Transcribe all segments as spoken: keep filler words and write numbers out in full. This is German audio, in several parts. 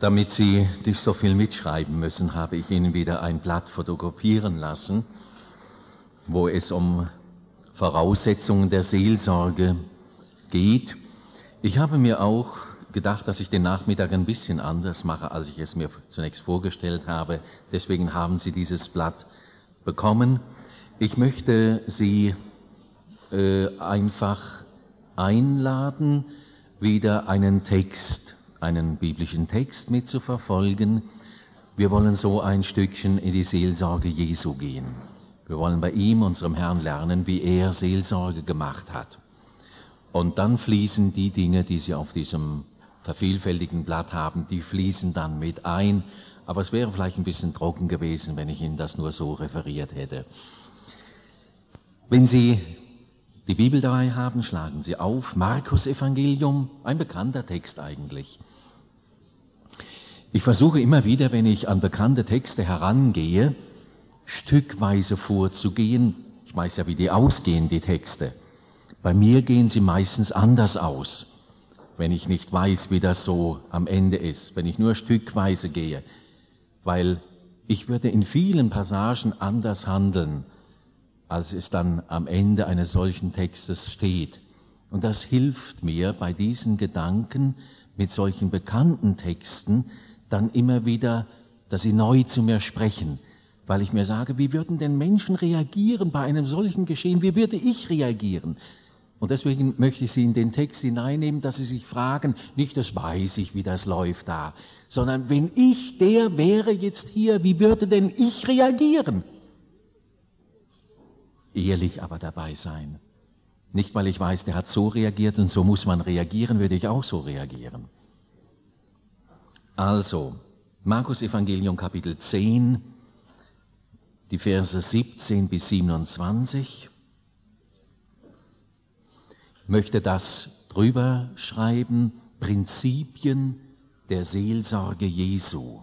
Damit Sie nicht so viel mitschreiben müssen, habe ich Ihnen wieder ein Blatt fotokopieren lassen, wo es um Voraussetzungen der Seelsorge geht. Ich habe mir auch gedacht, dass ich den Nachmittag ein bisschen anders mache, als ich es mir zunächst vorgestellt habe. Deswegen haben Sie dieses Blatt bekommen. Ich möchte Sie äh, einfach einladen, wieder einen Text, einen biblischen Text mitzuverfolgen. Wir wollen so ein Stückchen in die Seelsorge Jesu gehen. Wir wollen bei ihm, unserem Herrn, lernen, wie er Seelsorge gemacht hat. Und dann fließen die Dinge, die Sie auf diesem vervielfältigten Blatt haben, die fließen dann mit ein. Aber es wäre vielleicht ein bisschen trocken gewesen, wenn ich Ihnen das nur so referiert hätte. Wenn Sie die Bibel dabei haben, schlagen Sie auf. Markus Evangelium, ein bekannter Text eigentlich. Ich versuche immer wieder, wenn ich an bekannte Texte herangehe, stückweise vorzugehen. Ich weiß ja, wie die ausgehen, die Texte. Bei mir gehen sie meistens anders aus, wenn ich nicht weiß, wie das so am Ende ist, wenn ich nur stückweise gehe. Weil ich würde in vielen Passagen anders handeln, als es dann am Ende eines solchen Textes steht. Und das hilft mir bei diesen Gedanken mit solchen bekannten Texten dann immer wieder, dass sie neu zu mir sprechen, weil ich mir sage, wie würden denn Menschen reagieren bei einem solchen Geschehen? Wie würde ich reagieren? Und deswegen möchte ich Sie in den Text hineinnehmen, dass Sie sich fragen, nicht das weiß ich, wie das läuft da, sondern wenn ich der wäre jetzt hier, wie würde denn ich reagieren? Ehrlich aber dabei sein. Nicht, weil ich weiß, der hat so reagiert und so muss man reagieren, würde ich auch so reagieren. Also, Markus Evangelium Kapitel zehn, die Verse siebzehn bis siebenundzwanzig. Ich möchte das drüber schreiben, Prinzipien der Seelsorge Jesu.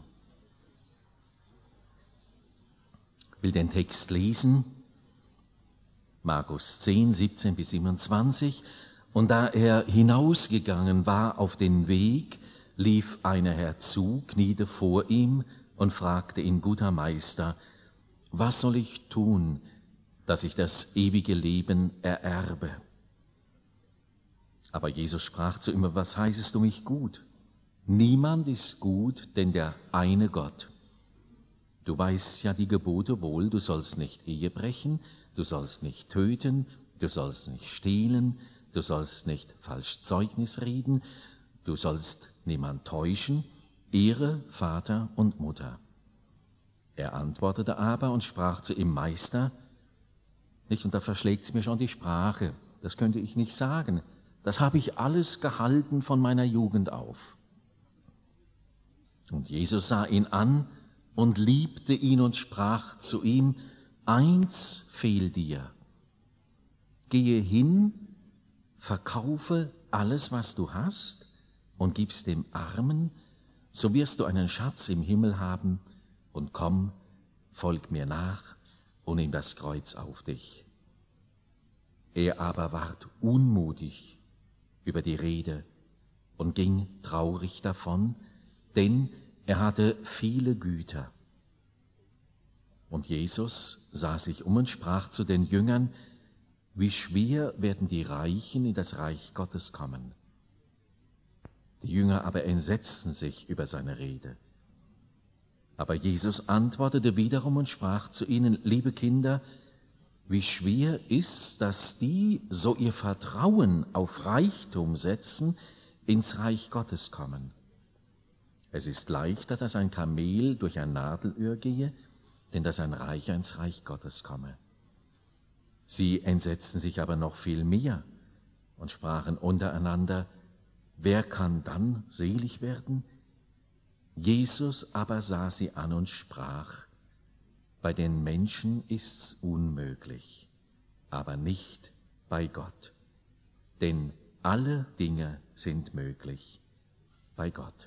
Ich will den Text lesen. Markus zehn, siebzehn bis siebenundzwanzig. Und da er hinausgegangen war auf den Weg, lief einer herzu, kniete vor ihm und fragte ihn, guter Meister, was soll ich tun, dass ich das ewige Leben ererbe? Aber Jesus sprach zu ihm, was heißest du mich gut? Niemand ist gut, denn der eine Gott. Du weißt ja die Gebote wohl, du sollst nicht Ehe brechen, du sollst nicht töten, du sollst nicht stehlen, du sollst nicht falsch Zeugnis reden, du sollst niemand täuschen, ehre Vater und Mutter. Er antwortete aber und sprach zu ihm, Meister, nicht, und da verschlägt es mir schon die Sprache, das könnte ich nicht sagen, das habe ich alles gehalten von meiner Jugend auf. Und Jesus sah ihn an und liebte ihn und sprach zu ihm, eins fehlt dir, gehe hin, verkaufe alles, was du hast, und gib's dem Armen, so wirst du einen Schatz im Himmel haben, und komm, folg mir nach und nimm das Kreuz auf dich. Er aber ward unmutig über die Rede und ging traurig davon, denn er hatte viele Güter. Und Jesus sah sich um und sprach zu den Jüngern, wie schwer werden die Reichen in das Reich Gottes kommen. Die Jünger aber entsetzten sich über seine Rede. Aber Jesus antwortete wiederum und sprach zu ihnen, liebe Kinder, wie schwer ist, dass die, so ihr Vertrauen auf Reichtum setzen, ins Reich Gottes kommen. Es ist leichter, dass ein Kamel durch ein Nadelöhr gehe, denn dass ein Reicher ins Reich Gottes komme. Sie entsetzten sich aber noch viel mehr und sprachen untereinander, wer kann dann selig werden? Jesus aber sah sie an und sprach, bei den Menschen ist's unmöglich, aber nicht bei Gott. Denn alle Dinge sind möglich bei Gott.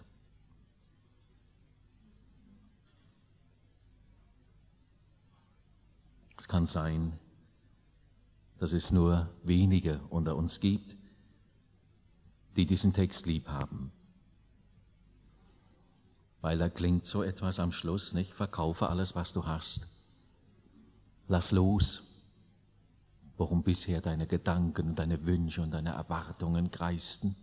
Es kann sein, dass es nur wenige unter uns gibt, die diesen Text lieb haben. Weil da klingt so etwas am Schluss, nicht? Verkaufe alles, was du hast. Lass los, worum bisher deine Gedanken und deine Wünsche und deine Erwartungen kreisten.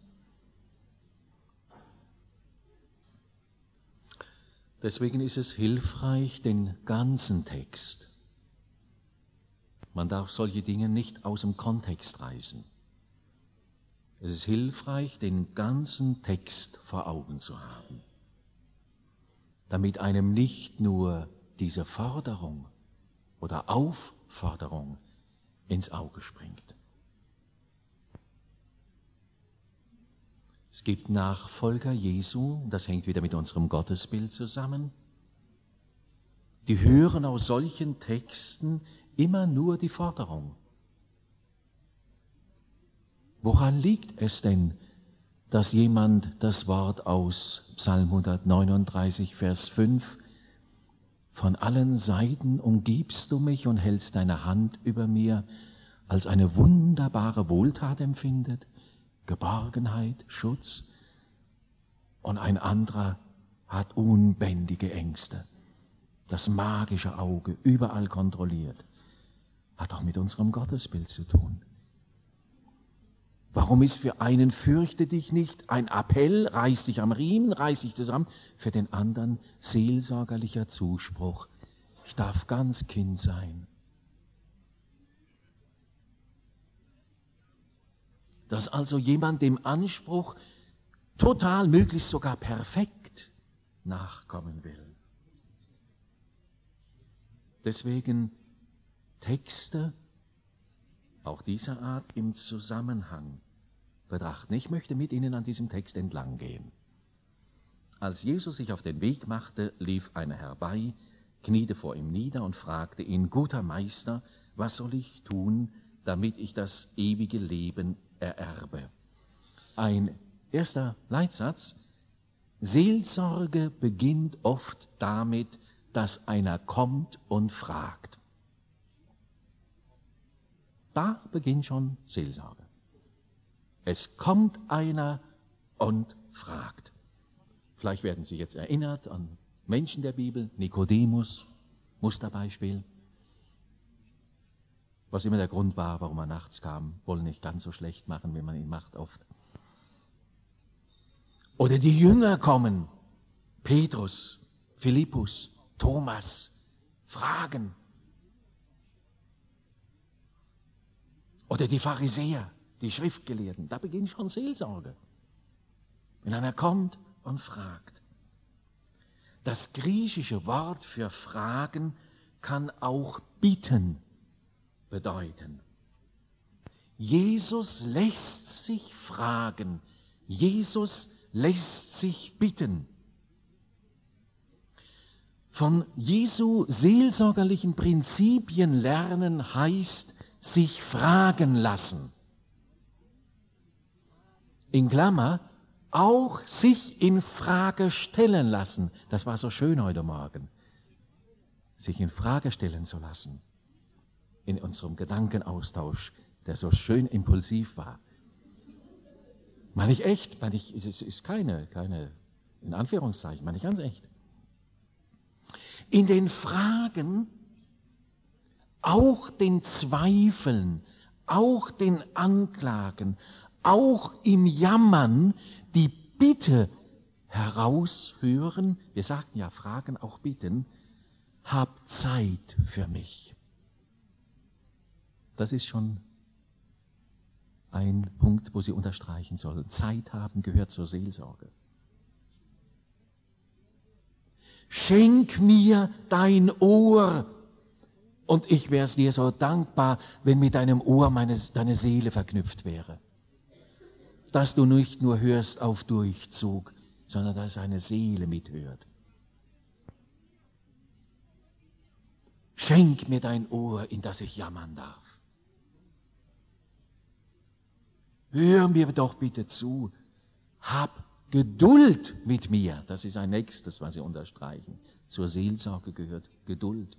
Deswegen ist es hilfreich, den ganzen Text. Man darf solche Dinge nicht aus dem Kontext reißen. Es ist hilfreich, den ganzen Text vor Augen zu haben, damit einem nicht nur diese Forderung oder Aufforderung ins Auge springt. Es gibt Nachfolger Jesu, das hängt wieder mit unserem Gottesbild zusammen, die hören aus solchen Texten immer nur die Forderung. Woran liegt es denn, dass jemand das Wort aus Psalm hundertneununddreißig, Vers fünf, von allen Seiten umgibst du mich und hältst deine Hand über mir, als eine wunderbare Wohltat empfindet, Geborgenheit, Schutz, und ein anderer hat unbändige Ängste, das magische Auge überall kontrolliert, hat auch mit unserem Gottesbild zu tun. Warum ist für einen fürchte dich nicht ein Appell, reiß dich am Riemen, reiß dich zusammen, für den anderen seelsorgerlicher Zuspruch, ich darf ganz Kind sein. Dass also jemand dem Anspruch total, möglichst sogar perfekt nachkommen will. Deswegen Texte auch dieser Art im Zusammenhang betrachten. Ich möchte mit Ihnen an diesem Text entlang gehen. Als Jesus sich auf den Weg machte, lief einer herbei, kniete vor ihm nieder und fragte ihn, guter Meister, was soll ich tun, damit ich das ewige Leben ererbe? Ein erster Leitsatz: Seelsorge beginnt oft damit, dass einer kommt und fragt. Da beginnt schon Seelsorge. Es kommt einer und fragt. Vielleicht werden Sie jetzt erinnert an Menschen der Bibel, Nikodemus, Musterbeispiel. Was immer der Grund war, warum er nachts kam, wollen nicht ganz so schlecht machen, wie man ihn macht oft. Oder die Jünger kommen, Petrus, Philippus, Thomas, fragen. Oder die Pharisäer, die Schriftgelehrten, da beginnt schon Seelsorge. Wenn einer kommt und fragt. Das griechische Wort für fragen kann auch bitten bedeuten. Jesus lässt sich fragen. Jesus lässt sich bitten. Von Jesu seelsorgerlichen Prinzipien lernen heißt sich fragen lassen. In Klammer, auch sich in Frage stellen lassen. Das war so schön heute Morgen. Sich in Frage stellen zu lassen. In unserem Gedankenaustausch, der so schön impulsiv war. Meine ich echt, meine ich, es ist keine, keine, in Anführungszeichen, meine ich ganz echt. In den Fragen, auch den Zweifeln, auch den Anklagen, auch im Jammern die Bitte heraushören, wir sagten ja Fragen, auch bitten, hab Zeit für mich. Das ist schon ein Punkt, wo Sie unterstreichen sollen. Zeit haben gehört zur Seelsorge. Schenk mir dein Ohr, und ich wäre es dir so dankbar, wenn mit deinem Ohr meine, deine Seele verknüpft wäre. Dass du nicht nur hörst auf Durchzug, sondern dass eine Seele mithört. Schenk mir dein Ohr, in das ich jammern darf. Hör mir doch bitte zu. Hab Geduld mit mir. Das ist ein nächstes, was Sie unterstreichen. Zur Seelsorge gehört Geduld.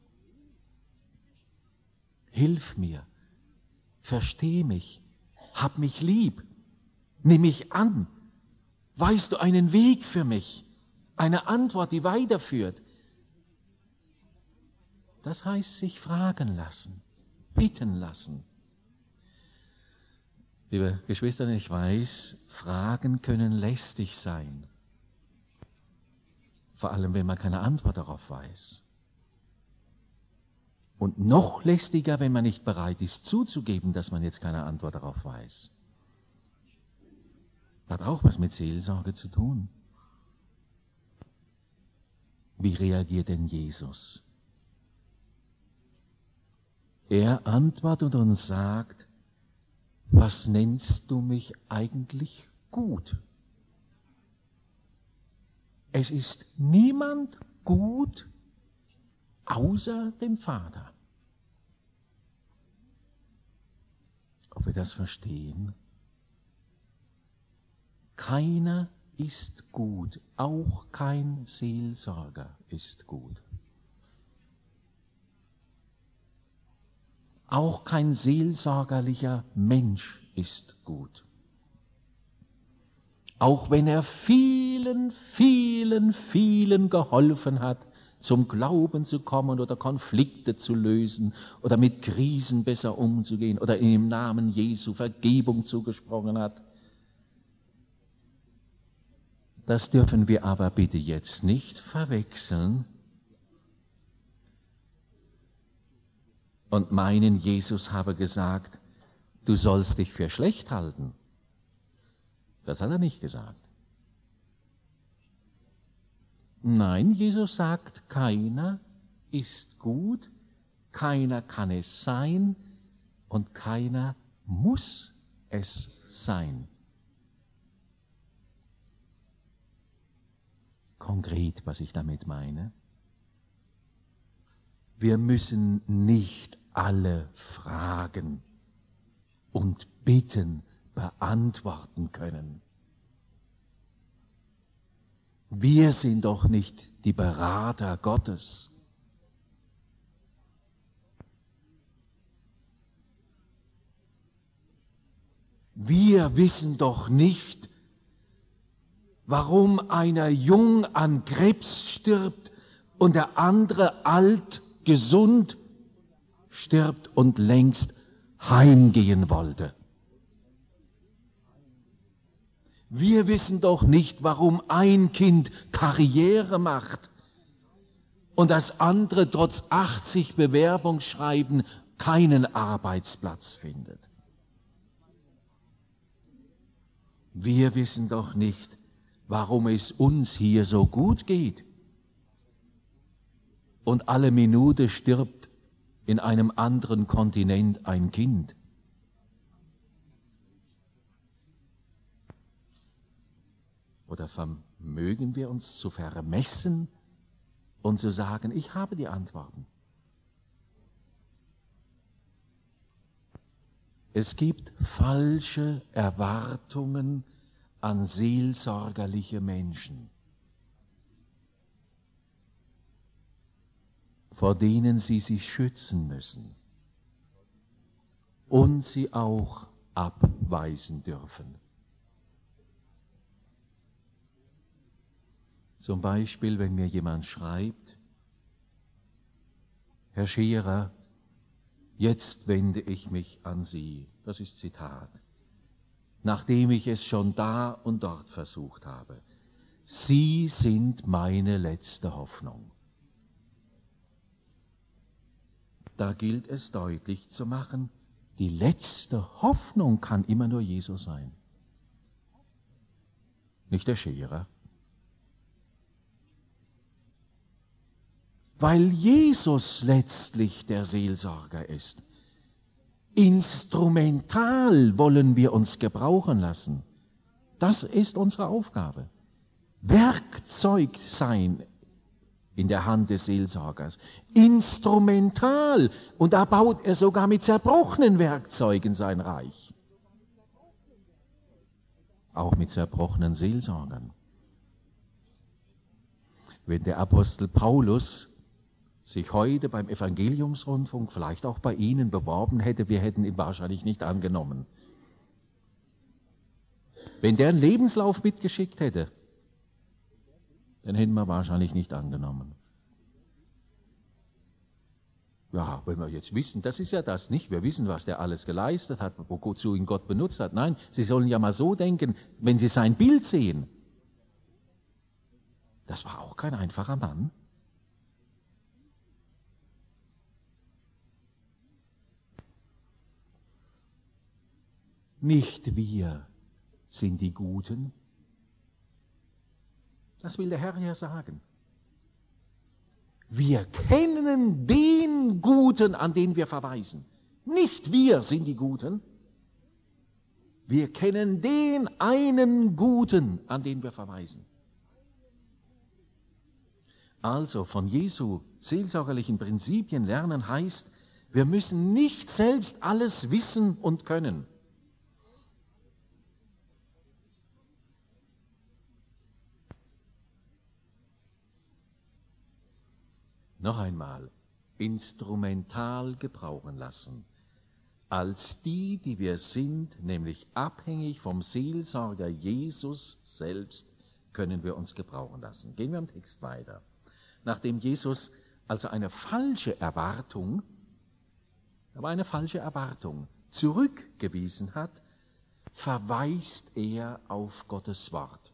Hilf mir. Versteh mich. Hab mich lieb. Nimm mich an. Weißt du einen Weg für mich? Eine Antwort, die weiterführt. Das heißt, sich fragen lassen, bitten lassen. Liebe Geschwister, ich weiß, Fragen können lästig sein. Vor allem, wenn man keine Antwort darauf weiß. Und noch lästiger, wenn man nicht bereit ist zuzugeben, dass man jetzt keine Antwort darauf weiß. Das hat auch was mit Seelsorge zu tun. Wie reagiert denn Jesus? Er antwortet und sagt, was nennst du mich eigentlich gut? Es ist niemand gut außer dem Vater. Ob wir das verstehen? Keiner ist gut, auch kein Seelsorger ist gut. Auch kein seelsorgerlicher Mensch ist gut. Auch wenn er vielen, vielen, vielen geholfen hat, zum Glauben zu kommen oder Konflikte zu lösen oder mit Krisen besser umzugehen oder im Namen Jesu Vergebung zugesprochen hat. Das dürfen wir aber bitte jetzt nicht verwechseln und meinen, Jesus habe gesagt, du sollst dich für schlecht halten. Das hat er nicht gesagt. Nein, Jesus sagt, keiner ist gut, keiner kann es sein und keiner muss es sein. Konkret, was ich damit meine. Wir müssen nicht alle Fragen und Bitten beantworten können. Wir sind doch nicht die Berater Gottes. Wir wissen doch nicht, warum einer jung an Krebs stirbt und der andere alt, gesund stirbt und längst heimgehen wollte. Wir wissen doch nicht, warum ein Kind Karriere macht und das andere trotz achtzig Bewerbungsschreiben keinen Arbeitsplatz findet. Wir wissen doch nicht, warum es uns hier so gut geht und alle Minute stirbt in einem anderen Kontinent ein Kind. Oder vermögen wir uns zu vermessen und zu sagen, ich habe die Antworten. Es gibt falsche Erwartungen an seelsorgerliche Menschen, vor denen sie sich schützen müssen und sie auch abweisen dürfen. Zum Beispiel, wenn mir jemand schreibt, Herr Scherer, jetzt wende ich mich an Sie. Das ist Zitat. Nachdem ich es schon da und dort versucht habe. Sie sind meine letzte Hoffnung. Da gilt es deutlich zu machen, die letzte Hoffnung kann immer nur Jesus sein. Nicht der Scherer. Weil Jesus letztlich der Seelsorger ist. Instrumental wollen wir uns gebrauchen lassen. Das ist unsere Aufgabe. Werkzeug sein in der Hand des Seelsorgers. Instrumental. Und da baut er sogar mit zerbrochenen Werkzeugen sein Reich. Auch mit zerbrochenen Seelsorgern. Wenn der Apostel Paulus sich heute beim Evangeliumsrundfunk, vielleicht auch bei Ihnen, beworben hätte, wir hätten ihn wahrscheinlich nicht angenommen. Wenn der einen Lebenslauf mitgeschickt hätte, den hätten wir wahrscheinlich nicht angenommen. Ja, wenn wir jetzt wissen, das ist ja das nicht, wir wissen, was der alles geleistet hat, wozu ihn Gott benutzt hat. Nein, Sie sollen ja mal so denken, wenn Sie sein Bild sehen. Das war auch kein einfacher Mann. Nicht wir sind die Guten. Das will der Herr ja sagen. Wir kennen den Guten, an den wir verweisen. Nicht wir sind die Guten. Wir kennen den einen Guten, an den wir verweisen. Also von Jesu seelsorgerlichen Prinzipien lernen heißt, wir müssen nicht selbst alles wissen und können. Noch einmal, instrumental gebrauchen lassen, als die, die wir sind, nämlich abhängig vom Seelsorger Jesus selbst, können wir uns gebrauchen lassen. Gehen wir im Text weiter. Nachdem Jesus also eine falsche Erwartung, aber eine falsche Erwartung zurückgewiesen hat, verweist er auf Gottes Wort.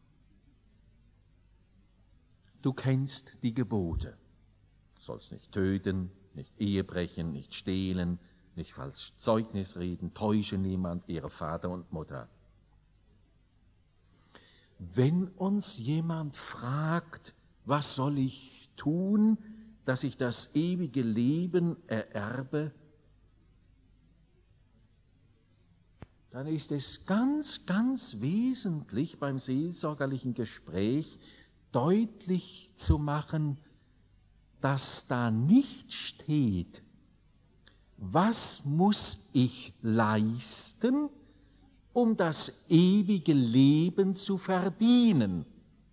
Du kennst die Gebote. Du sollst nicht töten, nicht Ehe brechen, nicht stehlen, nicht falsch Zeugnis reden, täusche niemand, ehre Vater und Mutter. Wenn uns jemand fragt, was soll ich tun, dass ich das ewige Leben ererbe, dann ist es ganz, ganz wesentlich beim seelsorgerlichen Gespräch deutlich zu machen, dass da nicht steht, was muss ich leisten, um das ewige Leben zu verdienen.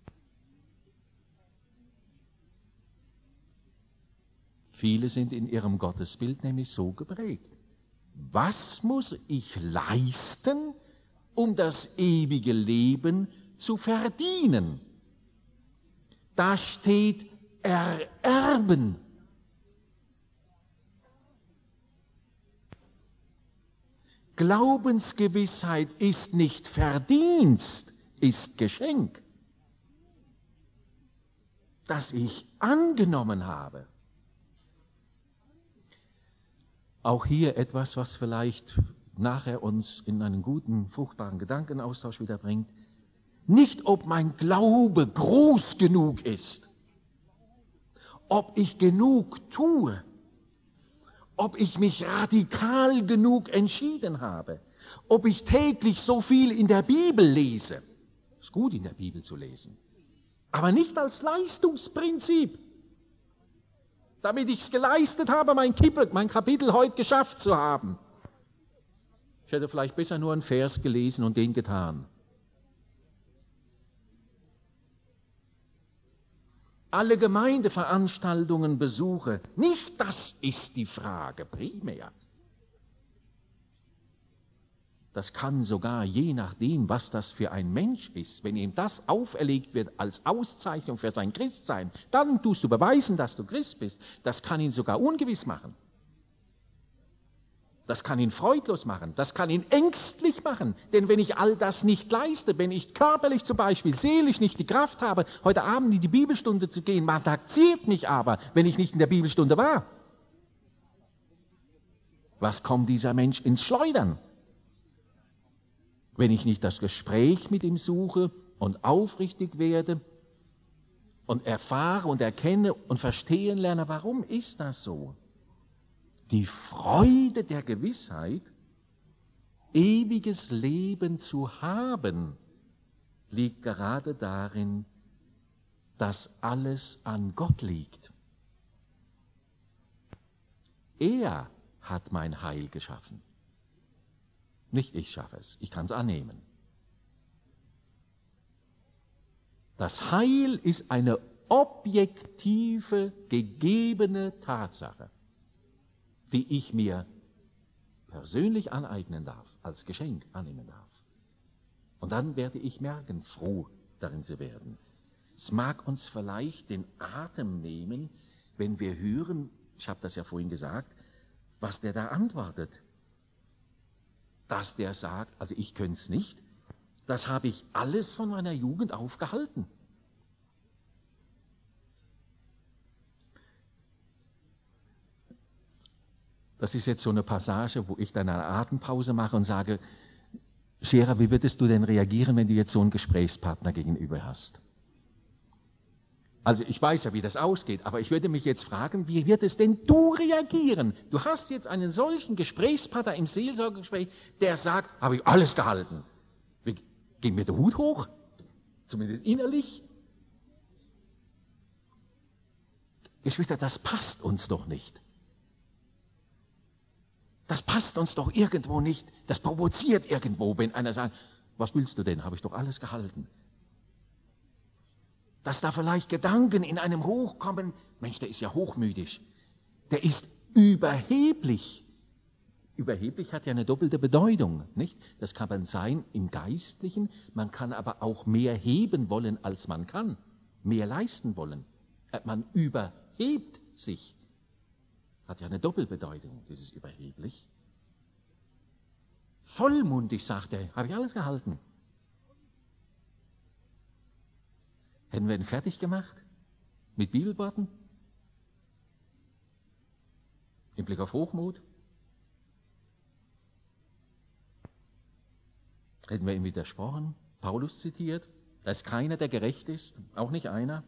Viele sind in ihrem Gottesbild nämlich so geprägt. Was muss ich leisten, um das ewige Leben zu verdienen? Da steht ererben. Glaubensgewissheit ist nicht Verdienst, ist Geschenk, das ich angenommen habe. Auch hier etwas, was vielleicht nachher uns in einen guten, fruchtbaren Gedankenaustausch wieder bringt. Nicht, ob mein Glaube groß genug ist, ob ich genug tue, ob ich mich radikal genug entschieden habe, ob ich täglich so viel in der Bibel lese. Es ist gut, in der Bibel zu lesen, aber nicht als Leistungsprinzip. Damit ich es geleistet habe, mein Kapitel, mein Kapitel heute geschafft zu haben. Ich hätte vielleicht besser nur einen Vers gelesen und den getan. Alle Gemeindeveranstaltungen besuche, nicht das ist die Frage primär. Das kann sogar, je nachdem, was das für ein Mensch ist, wenn ihm das auferlegt wird als Auszeichnung für sein Christsein, dann tust du beweisen, dass du Christ bist. Das kann ihn sogar ungewiss machen. Das kann ihn freudlos machen, das kann ihn ängstlich machen. Denn wenn ich all das nicht leiste, wenn ich körperlich zum Beispiel, seelisch nicht die Kraft habe, heute Abend in die Bibelstunde zu gehen, man taxiert mich aber, wenn ich nicht in der Bibelstunde war. Was kommt dieser Mensch ins Schleudern? Wenn ich nicht das Gespräch mit ihm suche und aufrichtig werde und erfahre und erkenne und verstehen lerne, warum ist das so? Die Freude der Gewissheit, ewiges Leben zu haben, liegt gerade darin, dass alles an Gott liegt. Er hat mein Heil geschaffen. Nicht ich schaffe es, ich kann es annehmen. Das Heil ist eine objektive, gegebene Tatsache, die ich mir persönlich aneignen darf, als Geschenk annehmen darf. Und dann werde ich merken, froh darin zu werden. Es mag uns vielleicht den Atem nehmen, wenn wir hören, ich habe das ja vorhin gesagt, was der da antwortet. Dass der sagt, also ich könnte es nicht, das habe ich alles von meiner Jugend aufgehalten. Das ist jetzt so eine Passage, wo ich dann eine Atempause mache und sage, Scherer, wie würdest du denn reagieren, wenn du jetzt so einen Gesprächspartner gegenüber hast? Also ich weiß ja, wie das ausgeht, aber ich würde mich jetzt fragen, wie wird es denn du reagieren? Du hast jetzt einen solchen Gesprächspartner im Seelsorgegespräch, der sagt, habe ich alles gehalten. Ging mir der Hut hoch? Zumindest innerlich? Geschwister, das passt uns doch nicht. Das passt uns doch irgendwo nicht. Das provoziert irgendwo, wenn einer sagt, was willst du denn? Habe ich doch alles gehalten. Dass da vielleicht Gedanken in einem hochkommen, Mensch, der ist ja hochmütig. Der ist überheblich. Überheblich hat ja eine doppelte Bedeutung, nicht? Das kann man sein im Geistlichen, man kann aber auch mehr heben wollen, als man kann. Mehr leisten wollen. Man überhebt sich. Hat ja eine Doppelbedeutung, dieses überheblich. Vollmundig, sagt er, habe ich alles gehalten. Hätten wir ihn fertig gemacht? Mit Bibelworten? Im Blick auf Hochmut? Hätten wir ihm widersprochen? Paulus zitiert? Da ist keiner, der gerecht ist, auch nicht einer.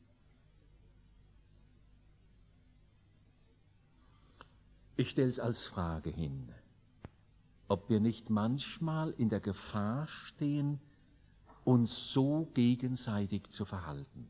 Ich stelle es als Frage hin, ob wir nicht manchmal in der Gefahr stehen, uns so gegenseitig zu verhalten.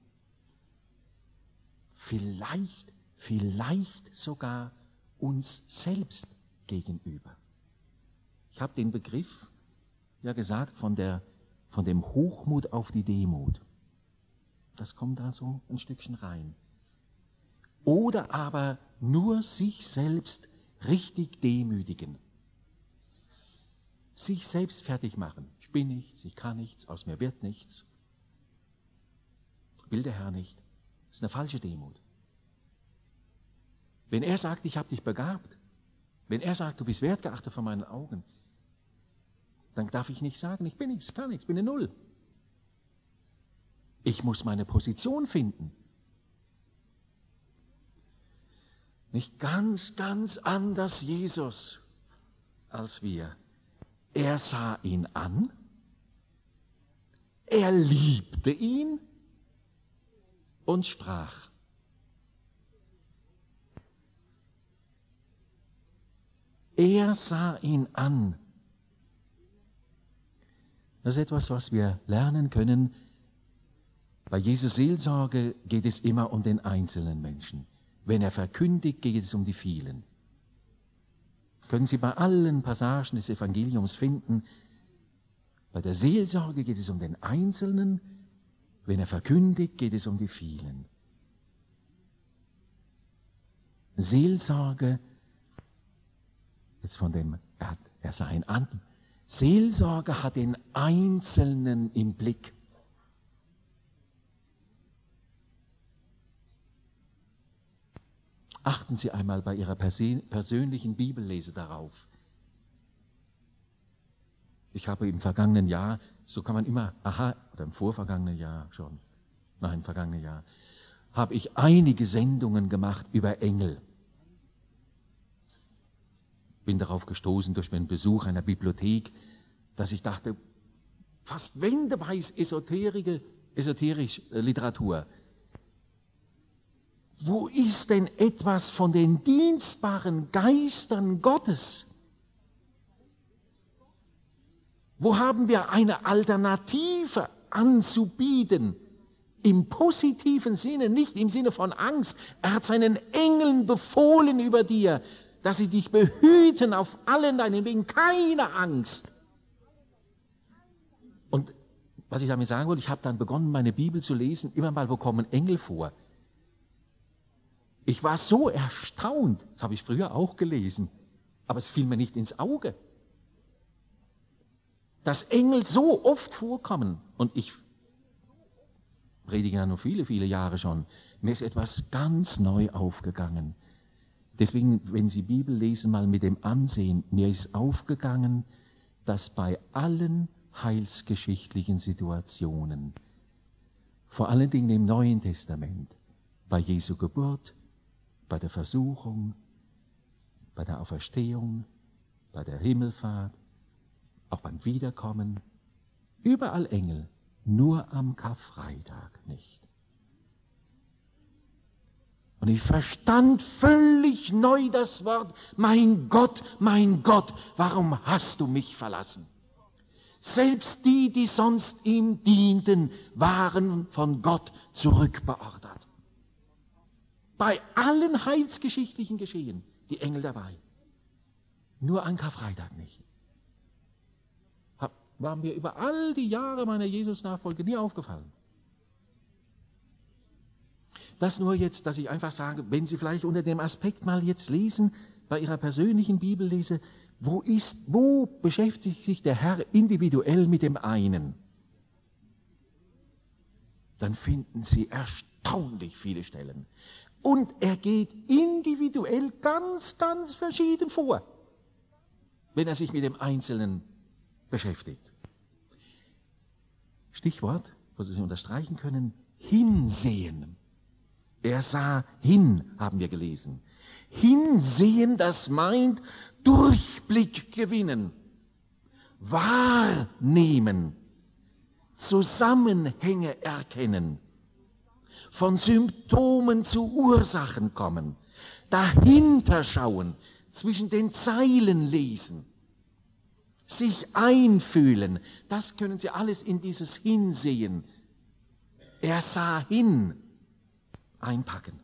Vielleicht, vielleicht sogar uns selbst gegenüber. Ich habe den Begriff ja gesagt von, der, von dem Hochmut auf die Demut. Das kommt da so ein Stückchen rein. Oder aber nur sich selbst richtig demütigen. Sich selbst fertig machen. Ich bin nichts, ich kann nichts, aus mir wird nichts. Will der Herr nicht. Das ist eine falsche Demut. Wenn er sagt, ich habe dich begabt, wenn er sagt, du bist wertgeachtet von meinen Augen, dann darf ich nicht sagen, ich bin nichts, kann nichts, bin eine Null. Ich muss meine Position finden. Nicht ganz, ganz anders Jesus als wir. Er sah ihn an, er liebte ihn und sprach. Er sah ihn an. Das ist etwas, was wir lernen können. Bei Jesu Seelsorge geht es immer um den einzelnen Menschen. Wenn er verkündigt, geht es um die vielen. Können Sie bei allen Passagen des Evangeliums finden. Bei der Seelsorge geht es um den Einzelnen. Wenn er verkündigt, geht es um die vielen. Seelsorge, jetzt von dem, er, hat, er sah ihn an. Seelsorge hat den Einzelnen im Blick. Achten Sie einmal bei Ihrer persönlichen Bibellese darauf. Ich habe im vergangenen Jahr, so kann man immer, aha, oder im vorvergangenen Jahr schon, nein, im vergangenen Jahr, habe ich einige Sendungen gemacht über Engel. Bin darauf gestoßen durch meinen Besuch einer Bibliothek, dass ich dachte, fast wendeweiß esoterische, esoterisch äh, Literatur. Wo ist denn etwas von den dienstbaren Geistern Gottes? Wo haben wir eine Alternative anzubieten? Im positiven Sinne, nicht im Sinne von Angst. Er hat seinen Engeln befohlen über dir, dass sie dich behüten auf allen deinen Wegen. Keine Angst. Und was ich damit sagen wollte, ich habe dann begonnen, meine Bibel zu lesen. Immer mal, wo kommen Engel vor? Ich war so erstaunt, das habe ich früher auch gelesen, aber es fiel mir nicht ins Auge, dass Engel so oft vorkommen. Und ich predige ja noch viele, viele Jahre schon. Mir ist etwas ganz neu aufgegangen. Deswegen, wenn Sie Bibel lesen, mal mit dem Ansehen, mir ist aufgegangen, dass bei allen heilsgeschichtlichen Situationen, vor allen Dingen im Neuen Testament, bei Jesu Geburt, bei der Versuchung, bei der Auferstehung, bei der Himmelfahrt, auch beim Wiederkommen, überall Engel, nur am Karfreitag nicht. Und ich verstand völlig neu das Wort, mein Gott, mein Gott, warum hast du mich verlassen? Selbst die, die sonst ihm dienten, waren von Gott zurückbeordert. Bei allen heilsgeschichtlichen Geschehen, die Engel dabei. Nur an Karfreitag nicht. Hab, war mir über all die Jahre meiner Jesus-Nachfolge nie aufgefallen. Das nur jetzt, dass ich einfach sage, wenn Sie vielleicht unter dem Aspekt mal jetzt lesen, bei Ihrer persönlichen Bibellese, wo ist, wo beschäftigt sich der Herr individuell mit dem einen? Dann finden Sie erstaunlich viele Stellen. Und er geht individuell ganz, ganz verschieden vor, wenn er sich mit dem Einzelnen beschäftigt. Stichwort, was Sie unterstreichen können, hinsehen. Er sah hin, haben wir gelesen. Hinsehen, das meint Durchblick gewinnen, wahrnehmen, Zusammenhänge erkennen, von Symptomen zu Ursachen kommen, dahinter schauen, zwischen den Zeilen lesen, sich einfühlen, das können Sie alles in dieses Hinsehen. Er sah hin, einpacken.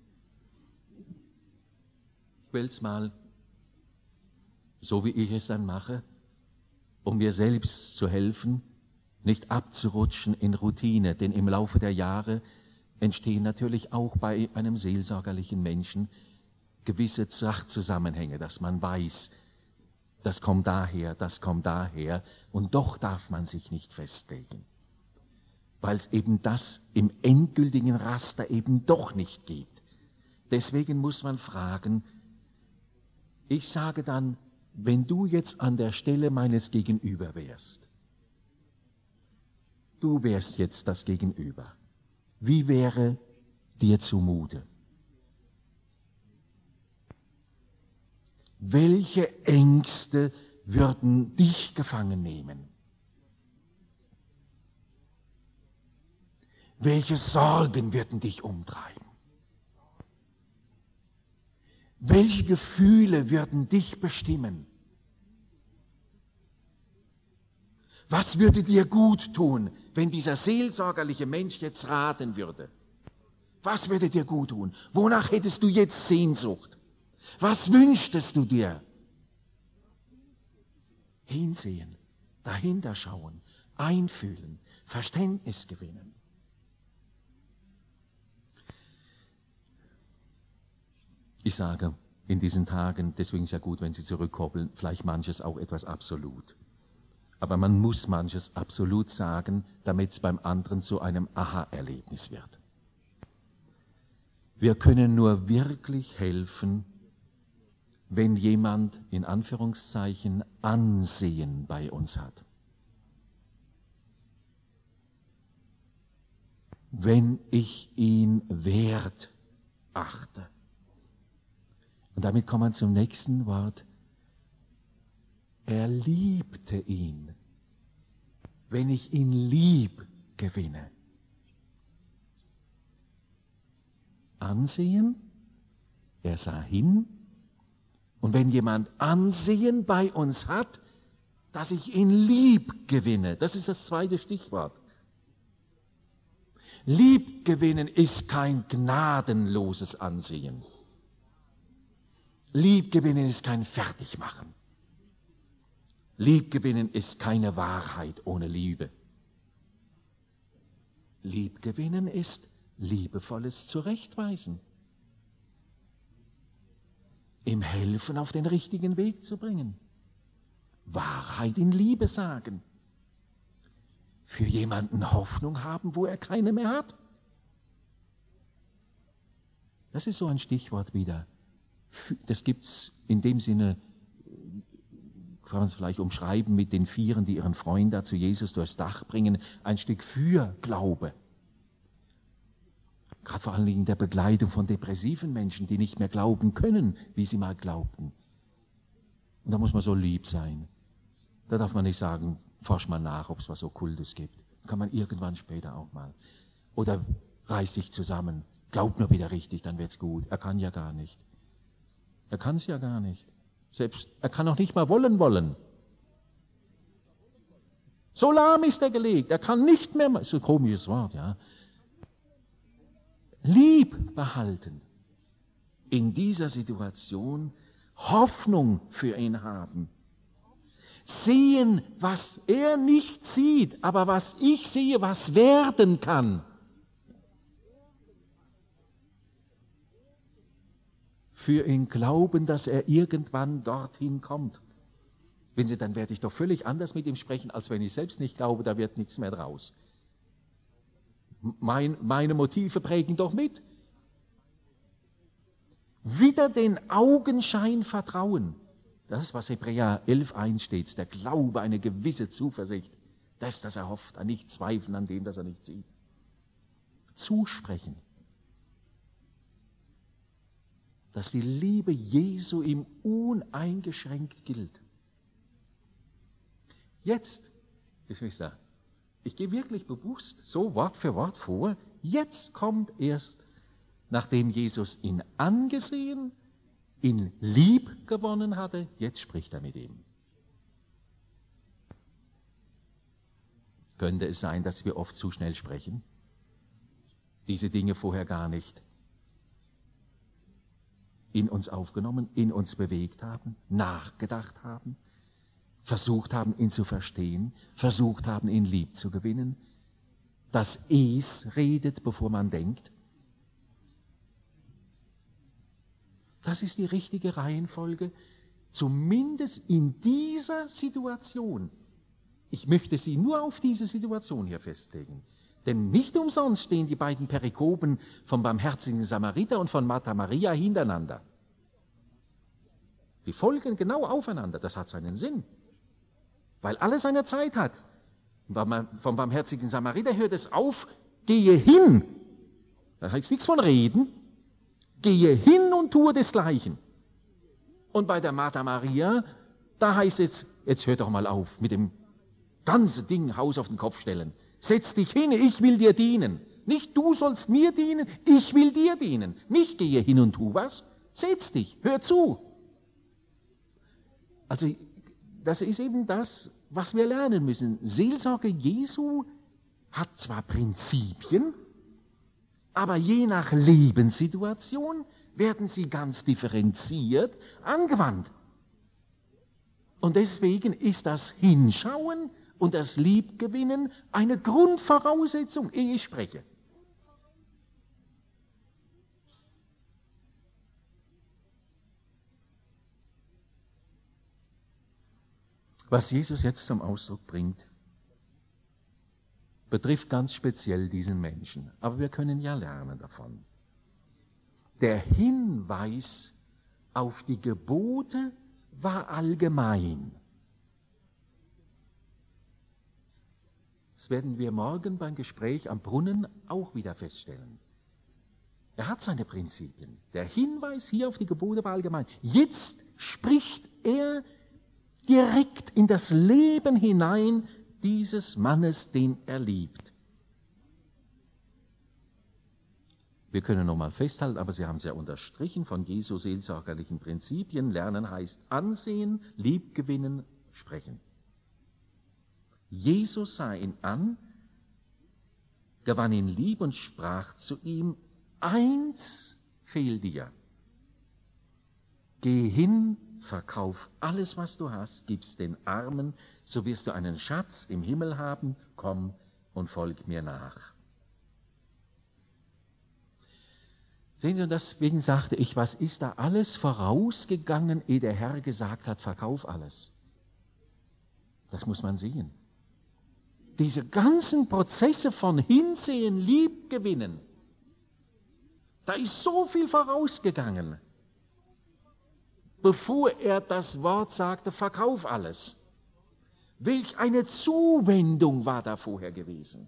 Ich will es mal, so wie ich es dann mache, um mir selbst zu helfen, nicht abzurutschen in Routine, denn im Laufe der Jahre entstehen natürlich auch bei einem seelsorgerlichen Menschen gewisse Sachzusammenhänge, dass man weiß, das kommt daher, das kommt daher, und doch darf man sich nicht festlegen, weil es eben das im endgültigen Raster eben doch nicht gibt. Deswegen muss man fragen, ich sage dann, wenn du jetzt an der Stelle meines Gegenüber wärst, du wärst jetzt das Gegenüber, wie wäre dir zumute? Welche Ängste würden dich gefangen nehmen? Welche Sorgen würden dich umtreiben? Welche Gefühle würden dich bestimmen? Was würde dir gut tun, wenn dieser seelsorgerliche Mensch jetzt raten würde? Was würde dir gut tun? Wonach hättest du jetzt Sehnsucht? Was wünschtest du dir? Hinsehen, dahinter schauen, einfühlen, Verständnis gewinnen. Ich sage in diesen Tagen, deswegen ist ja gut, wenn Sie zurückkoppeln, vielleicht manches auch etwas absolut. Aber man muss manches absolut sagen, damit es beim anderen zu einem Aha-Erlebnis wird. Wir können nur wirklich helfen, wenn jemand in Anführungszeichen Ansehen bei uns hat. Wenn ich ihn wert achte. Und damit kommt man zum nächsten Wort. Er liebte ihn, wenn ich ihn lieb gewinne. Ansehen, er sah hin, und wenn jemand Ansehen bei uns hat, dass ich ihn lieb gewinne, das ist das zweite Stichwort. Lieb gewinnen ist kein gnadenloses Ansehen. Lieb gewinnen ist kein Fertigmachen. Liebgewinnen ist keine Wahrheit ohne Liebe. Liebgewinnen ist liebevolles Zurechtweisen. Ihm helfen, auf den richtigen Weg zu bringen. Wahrheit in Liebe sagen. für jemanden Hoffnung haben, wo er keine mehr hat? Das ist so ein Stichwort wieder. Das gibt es in dem Sinne, kann man es vielleicht umschreiben, mit den Vieren, die ihren Freund da zu Jesus durchs Dach bringen, ein Stück für Glaube. Gerade vor allen Dingen in der Begleitung von depressiven Menschen, die nicht mehr glauben können, wie sie mal glaubten. Und da muss man so lieb sein. Da darf man nicht sagen, forsch mal nach, ob es was Okkultes gibt. Kann man irgendwann später auch mal. Oder reiß dich zusammen, glaub nur wieder richtig, dann wird's gut. Er kann ja gar nicht. Er kann es ja gar nicht. Selbst, er kann auch nicht mal wollen wollen. So lahm ist er gelegt, er kann nicht mehr, so ein komisches Wort, ja. Lieb behalten. In dieser Situation Hoffnung für ihn haben. Sehen, was er nicht sieht, aber was ich sehe, was werden kann. Für ihn glauben, dass er irgendwann dorthin kommt. Wenn Sie, dann werde ich doch völlig anders mit ihm sprechen, als wenn ich selbst nicht glaube, da wird nichts mehr draus. Mein, meine Motive prägen doch mit. Wieder den Augenschein vertrauen. Das ist, was Hebräer elf eins steht. Der Glaube, eine gewisse Zuversicht. Das, das er hofft, an nicht zweifeln an dem, das er nicht sieht. Zusprechen. Dass die Liebe Jesu ihm uneingeschränkt gilt. Jetzt, Geschwister, ich gehe wirklich bewusst so Wort für Wort vor. Jetzt kommt erst, nachdem Jesus ihn angesehen, ihn lieb gewonnen hatte, jetzt spricht er mit ihm. Könnte es sein, dass wir oft zu schnell sprechen? Diese Dinge vorher gar nicht in uns aufgenommen, in uns bewegt haben, nachgedacht haben, versucht haben, ihn zu verstehen, versucht haben, ihn lieb zu gewinnen, dass es redet, bevor man denkt. Das ist die richtige Reihenfolge, zumindest in dieser Situation. Ich möchte Sie nur auf diese Situation hier festlegen. Denn nicht umsonst stehen die beiden Perikopen vom barmherzigen Samariter und von Martha Maria hintereinander. Die folgen genau aufeinander, das hat seinen Sinn. Weil alles seine Zeit hat. Vom barmherzigen Samariter hört es auf, gehe hin. Da heißt nichts von reden. Gehe hin und tue desgleichen. Und bei der Martha Maria, da heißt es, jetzt hört doch mal auf mit dem ganzen Ding Haus auf den Kopf stellen. Setz dich hin, ich will dir dienen. Nicht du sollst mir dienen, ich will dir dienen. Nicht gehe hin und tu was, setz dich, hör zu. Also das ist eben das, was wir lernen müssen. Seelsorge Jesu hat zwar Prinzipien, aber je nach Lebenssituation werden sie ganz differenziert angewandt. Und deswegen ist das Hinschauen und das Liebgewinnen eine Grundvoraussetzung, ehe ich spreche. Was Jesus jetzt zum Ausdruck bringt, betrifft ganz speziell diesen Menschen. Aber wir können ja lernen davon. Der Hinweis auf die Gebote war allgemein. Das werden wir morgen beim Gespräch am Brunnen auch wieder feststellen. Er hat seine Prinzipien. Der Hinweis hier auf die Gebote war allgemein. Jetzt spricht er direkt in das Leben hinein dieses Mannes, den er liebt. Wir können nochmal festhalten, aber Sie haben es ja unterstrichen, von Jesu seelsorgerlichen Prinzipien. Lernen heißt ansehen, liebgewinnen, sprechen. Jesus sah ihn an, gewann ihn lieb und sprach zu ihm, eins fehlt dir. Geh hin, verkauf alles, was du hast, gib's den Armen, so wirst du einen Schatz im Himmel haben, komm und folg mir nach. Sehen Sie, und deswegen sagte ich, was ist da alles vorausgegangen, ehe der Herr gesagt hat, verkauf alles. Das muss man sehen. diese ganzen Prozesse von Hinsehen, Liebgewinnen, da ist so viel vorausgegangen, bevor er das Wort sagte, verkauf alles. Welch eine Zuwendung war da vorher gewesen.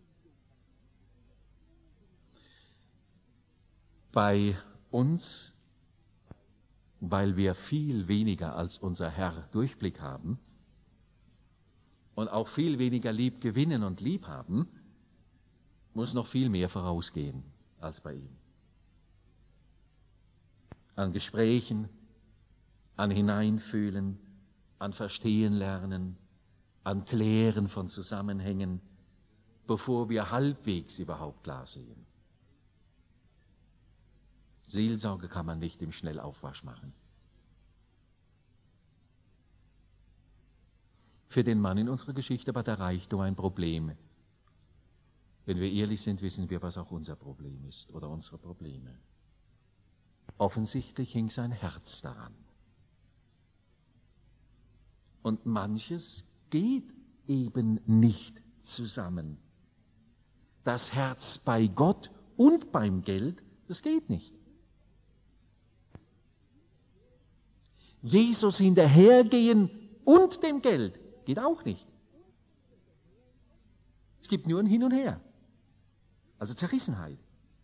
Bei uns, weil wir viel weniger als unser Herr Durchblick haben und auch viel weniger lieb gewinnen und lieb haben, muss noch viel mehr vorausgehen als bei ihm. An Gesprächen, an Hineinfühlen, an Verstehen lernen, an Klären von Zusammenhängen, bevor wir halbwegs überhaupt klar sehen. Seelsorge kann man nicht im Schnellaufwasch machen. Für den Mann in unserer Geschichte war der Reichtum ein Problem. Wenn wir ehrlich sind, wissen wir, was auch unser Problem ist oder unsere Probleme. Offensichtlich hing sein Herz daran. Und manches geht eben nicht zusammen. Das Herz bei Gott und beim Geld, das geht nicht. Jesus hinterhergehen und dem Geld geht auch nicht. Es gibt nur ein Hin und Her. Also Zerrissenheit.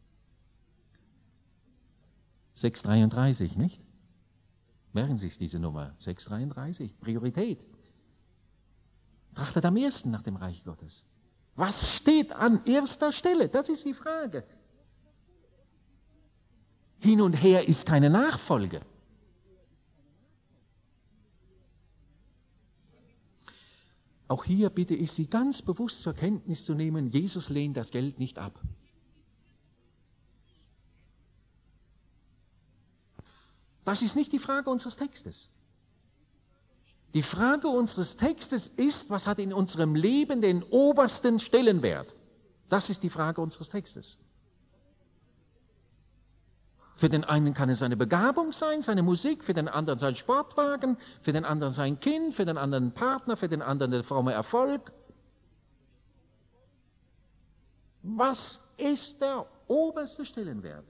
sechs dreiunddreißig, nicht? Merken Sie sich diese Nummer. sechs dreiunddreißig, Priorität. Trachtet am ersten nach dem Reich Gottes. Was steht an erster Stelle? Das ist die Frage. Hin und her ist keine Nachfolge. Auch hier bitte ich Sie ganz bewusst zur Kenntnis zu nehmen, Jesus lehnt das Geld nicht ab. Das ist nicht die Frage unseres Textes. Die Frage unseres Textes ist, was hat in unserem Leben den obersten Stellenwert? Das ist die Frage unseres Textes. Für den einen kann es seine Begabung sein, seine Musik, für den anderen sein Sportwagen, für den anderen sein Kind, für den anderen Partner, für den anderen der fromme Erfolg. Was ist der oberste Stellenwert?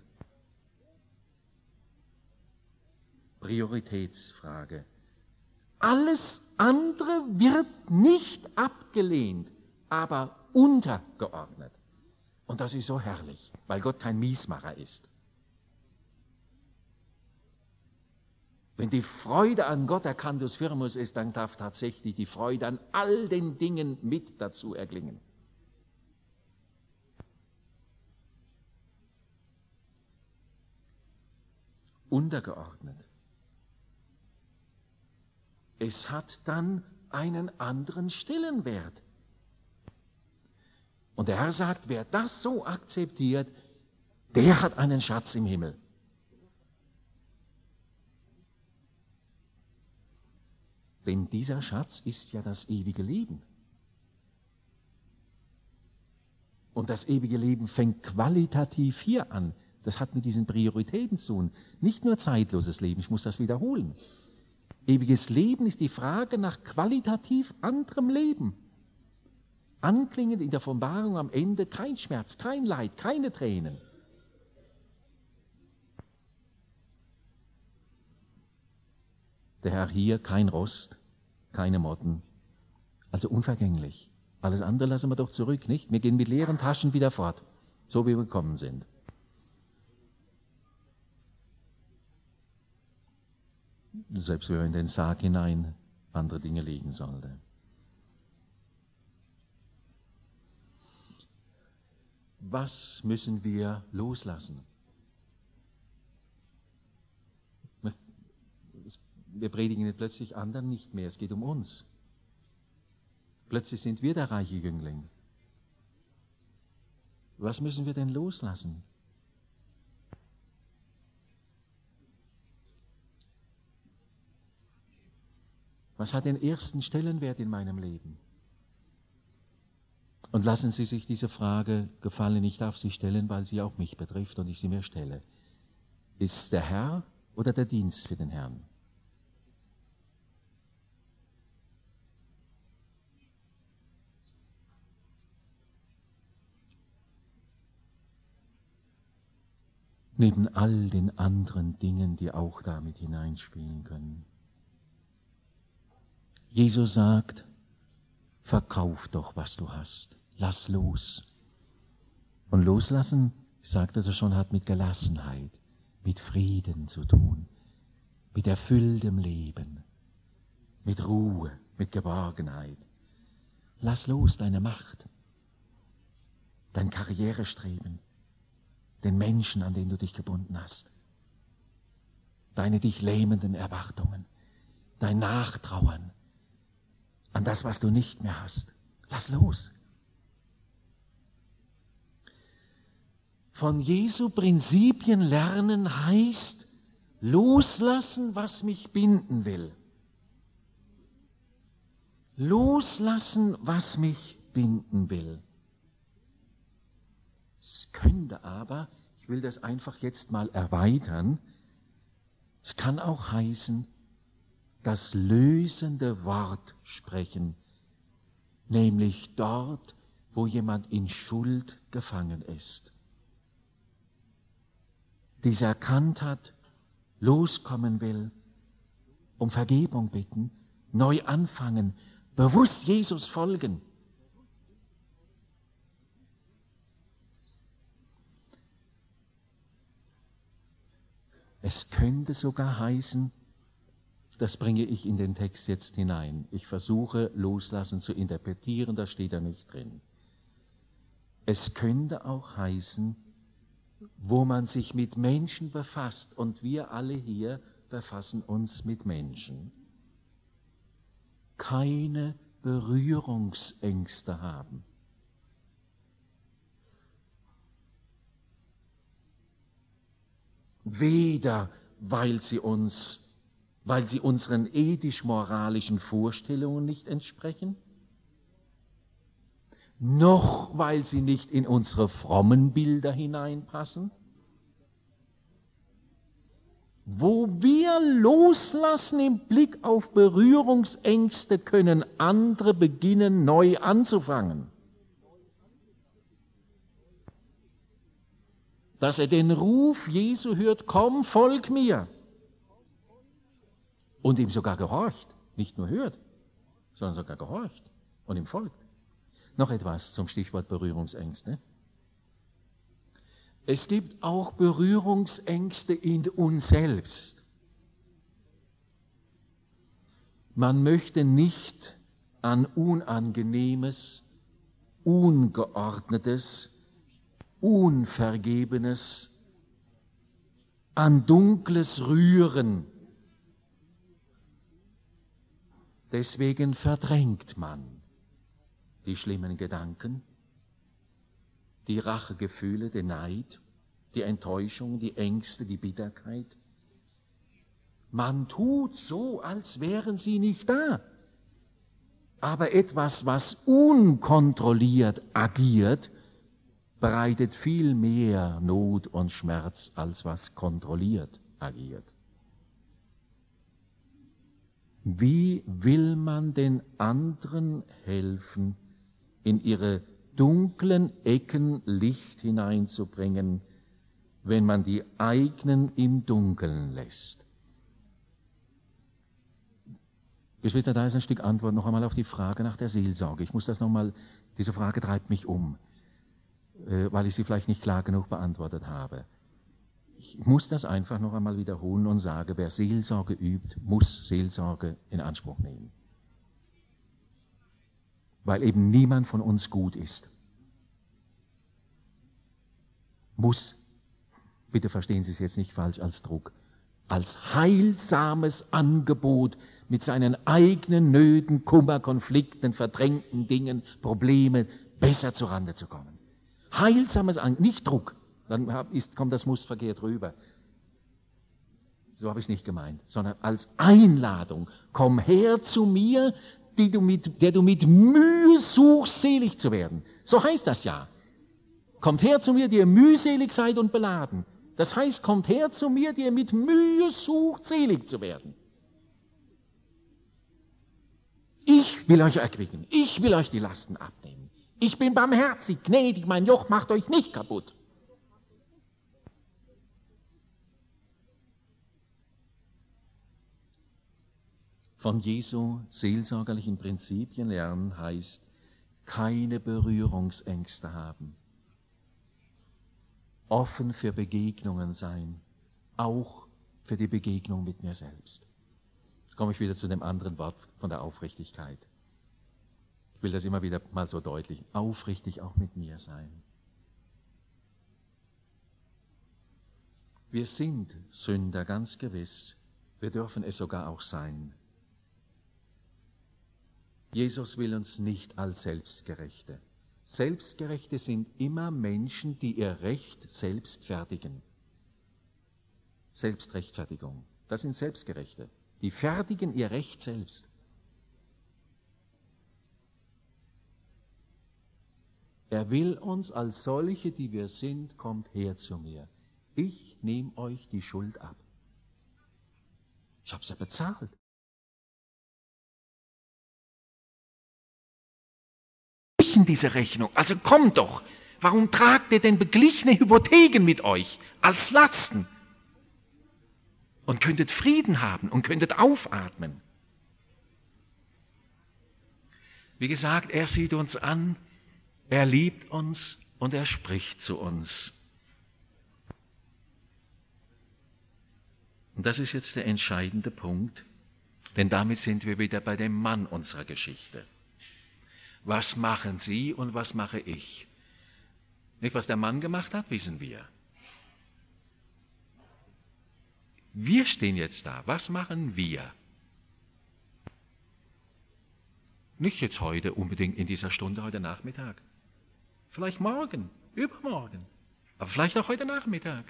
Prioritätsfrage. Alles andere wird nicht abgelehnt, aber untergeordnet. Und das ist so herrlich, weil Gott kein Miesmacher ist. Wenn die Freude an Gott der Cantus Firmus ist, dann darf tatsächlich die Freude an all den Dingen mit dazu erklingen. Untergeordnet. Es hat dann einen anderen Stellenwert. Und der Herr sagt, wer das so akzeptiert, der hat einen Schatz im Himmel. Denn dieser Schatz ist ja das ewige Leben. Und das ewige Leben fängt qualitativ hier an. Das hat mit diesen Prioritäten zu tun. Nicht nur zeitloses Leben, ich muss das wiederholen. Ewiges Leben ist die Frage nach qualitativ anderem Leben. Anklingend in der Offenbarung am Ende kein Schmerz, kein Leid, keine Tränen. Der Herr hier, kein Rost, keine Motten, also unvergänglich. Alles andere lassen wir doch zurück, nicht? Wir gehen mit leeren Taschen wieder fort, so wie wir gekommen sind. Selbst wenn wir in den Sarg hinein andere Dinge legen sollte. Was müssen wir loslassen? Wir predigen nicht plötzlich anderen nicht mehr, es geht um uns. Plötzlich sind wir der reiche Jüngling. Was müssen wir denn loslassen? Was hat den ersten Stellenwert in meinem Leben? Und lassen Sie sich diese Frage gefallen, ich darf sie stellen, weil sie auch mich betrifft und ich sie mir stelle. Ist der Herr oder der Dienst für den Herrn? neben all den anderen Dingen, die auch damit hineinspielen können. Jesus sagt, verkauf doch, was du hast, lass los. Und loslassen, ich sagte es schon, hat mit Gelassenheit, mit Frieden zu tun, mit erfülltem Leben, mit Ruhe, mit Geborgenheit. Lass los deine Macht, dein Karrierestreben, den Menschen, an den du dich gebunden hast, deine dich lähmenden Erwartungen, dein Nachtrauern an das, was du nicht mehr hast. Lass los. Von Jesu Prinzipien lernen heißt, loslassen, was mich binden will. Loslassen, was mich binden will. Es könnte aber, ich will das einfach jetzt mal erweitern, es kann auch heißen, das lösende Wort sprechen, nämlich dort, wo jemand in Schuld gefangen ist. Dieser erkannt hat, loskommen will, um Vergebung bitten, neu anfangen, bewusst Jesus folgen. Es könnte sogar heißen, das bringe ich in den Text jetzt hinein. Ich versuche, loslassen zu interpretieren, da steht er nicht drin. Es könnte auch heißen, wo man sich mit Menschen befasst, und wir alle hier befassen uns mit Menschen, keine Berührungsängste haben. Weder weil sie uns weil sie unseren ethisch-moralischen Vorstellungen nicht entsprechen, noch weil sie nicht in unsere frommen Bilder hineinpassen. Wo wir loslassen im Blick auf Berührungsängste, können andere beginnen, neu anzufangen. Dass er den Ruf Jesu hört, komm, folg mir. Und ihm sogar gehorcht, nicht nur hört, sondern sogar gehorcht und ihm folgt. Noch etwas zum Stichwort Berührungsängste. Es gibt auch Berührungsängste in uns selbst. Man möchte nicht an Unangenehmes, Ungeordnetes, Unvergebenes, an Dunkles rühren. Deswegen verdrängt man die schlimmen Gedanken, die Rachegefühle, den Neid, die Enttäuschung, die Ängste, die Bitterkeit. Man tut so, als wären sie nicht da. Aber etwas, was unkontrolliert agiert, bereitet viel mehr Not und Schmerz, als was kontrolliert agiert. Wie will man den anderen helfen, in ihre dunklen Ecken Licht hineinzubringen, wenn man die eigenen im Dunkeln lässt? Geschwister, da ist ein Stück Antwort noch einmal auf die Frage nach der Seelsorge. Ich muss das noch mal, diese Frage treibt mich um, weil ich sie vielleicht nicht klar genug beantwortet habe. Ich muss das einfach noch einmal wiederholen und sage, wer Seelsorge übt, muss Seelsorge in Anspruch nehmen. Weil eben niemand von uns gut ist. Muss, bitte verstehen Sie es jetzt nicht falsch als Druck, als heilsames Angebot mit seinen eigenen Nöten, Kummer, Konflikten, verdrängten Dingen, Problemen besser zurande zu kommen. Heilsames Angebot, nicht Druck. Dann ist, kommt das Muss verkehrt rüber. So habe ich es nicht gemeint, sondern als Einladung. Komm her zu mir, die du mit, der du mit Mühe suchst, selig zu werden. So heißt das ja. Kommt her zu mir, die ihr mühselig seid und beladen. Das heißt, kommt her zu mir, die ihr mit Mühe sucht, selig zu werden. Ich will euch erquicken. Ich will euch die Lasten abnehmen. Ich bin barmherzig, gnädig, mein Joch macht euch nicht kaputt. Von Jesu seelsorgerlichen Prinzipien lernen heißt, keine Berührungsängste haben, offen für Begegnungen sein, auch für die Begegnung mit mir selbst. Jetzt komme ich wieder zu dem anderen Wort von der Aufrichtigkeit. Ich will das immer wieder mal so deutlich, aufrichtig auch mit mir sein. Wir sind Sünder, ganz gewiss. Wir dürfen es sogar auch sein. Jesus will uns nicht als Selbstgerechte. Selbstgerechte sind immer Menschen, die ihr Recht selbst fertigen. Selbstrechtfertigung, das sind Selbstgerechte. Die fertigen ihr Recht selbst. Er will uns als solche, die wir sind, kommt her zu mir. Ich nehme euch die Schuld ab. Ich habe es ja bezahlt. Diese Rechnung. Also kommt doch. Warum tragt ihr denn beglichene Hypotheken mit euch als Lasten? Und könntet Frieden haben und könntet aufatmen. Wie gesagt, er sieht uns an, er liebt uns und er spricht zu uns. Und das ist jetzt der entscheidende Punkt, denn damit sind wir wieder bei dem Mann unserer Geschichte. Was machen Sie und was mache ich? Nicht, was der Mann gemacht hat, wissen wir. Wir stehen jetzt da. Was machen wir? Nicht jetzt heute unbedingt in dieser Stunde, heute Nachmittag. Vielleicht morgen, übermorgen, aber vielleicht auch heute Nachmittag.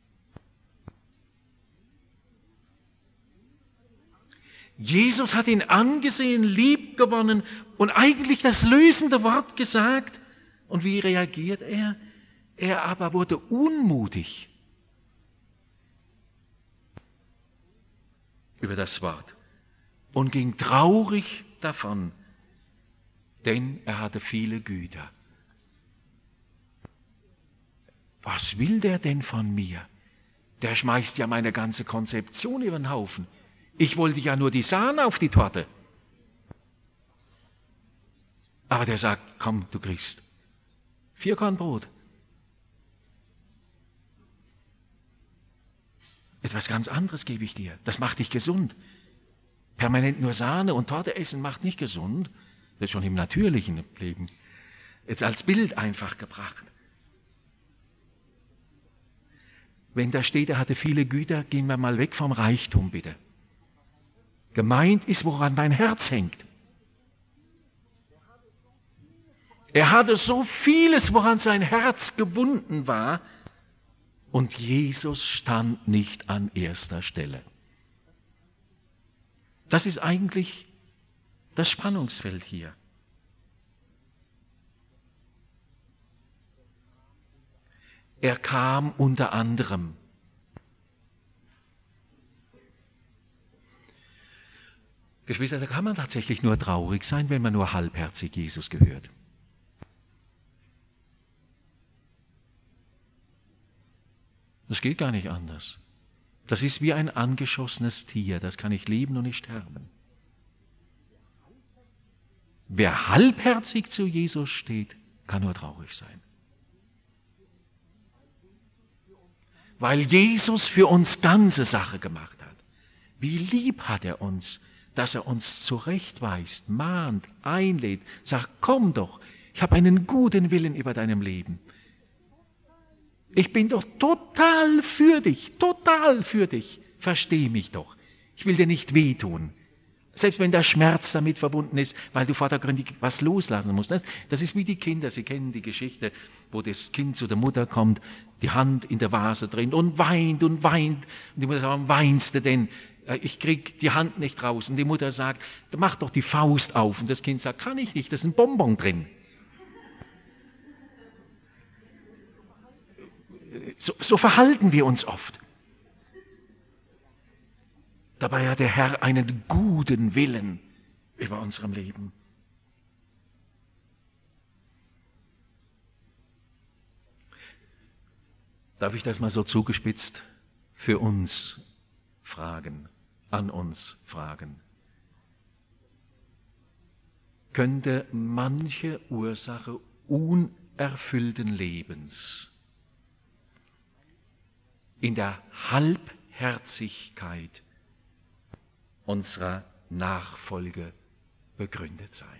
Jesus hat ihn angesehen, lieb gewonnen und eigentlich das lösende Wort gesagt. Und wie reagiert er? Er aber wurde unmutig über das Wort und ging traurig davon, denn er hatte viele Güter. Was will der denn von mir? Der schmeißt ja meine ganze Konzeption über den Haufen. Ich wollte ja nur die Sahne auf die Torte. Aber der sagt, komm, du kriegst vier Korn Brot. Etwas ganz anderes gebe ich dir. Das macht dich gesund. Permanent nur Sahne und Torte essen macht nicht gesund. Das ist schon im natürlichen Leben. Jetzt als Bild einfach gebracht. Wenn da steht, er hatte viele Güter, gehen wir mal weg vom Reichtum, bitte. Gemeint ist, woran mein Herz hängt. Er hatte so vieles, woran sein Herz gebunden war, und Jesus stand nicht an erster Stelle. Das ist eigentlich das Spannungsfeld hier. Er kam unter anderem. Geschwister, da kann man tatsächlich nur traurig sein, wenn man nur halbherzig Jesus gehört. Das geht gar nicht anders. Das ist wie ein angeschossenes Tier, das kann nicht leben und nicht sterben. Wer halbherzig zu Jesus steht, kann nur traurig sein. Weil Jesus für uns ganze Sache gemacht hat. Wie lieb hat er uns, dass er uns zurechtweist, mahnt, einlädt, sagt, komm doch, ich habe einen guten Willen über deinem Leben. Ich bin doch total für dich, total für dich. Versteh mich doch. Ich will dir nicht wehtun. Selbst wenn der Schmerz damit verbunden ist, weil du vordergründig was loslassen musst. Das ist wie die Kinder, Sie kennen die Geschichte, wo das Kind zu der Mutter kommt, die Hand in der Vase drin und weint und weint. Und die Mutter sagt, warum weinst du denn? Ich krieg die Hand nicht raus. Und die Mutter sagt, mach doch die Faust auf. Und das Kind sagt, kann ich nicht, da ist ein Bonbon drin. So, so verhalten wir uns oft. Dabei hat der Herr einen guten Willen über unserem Leben. Darf ich das mal so zugespitzt für uns fragen, an uns fragen? könnte manche Ursache unerfüllten Lebens in der Halbherzigkeit unserer Nachfolge begründet sein.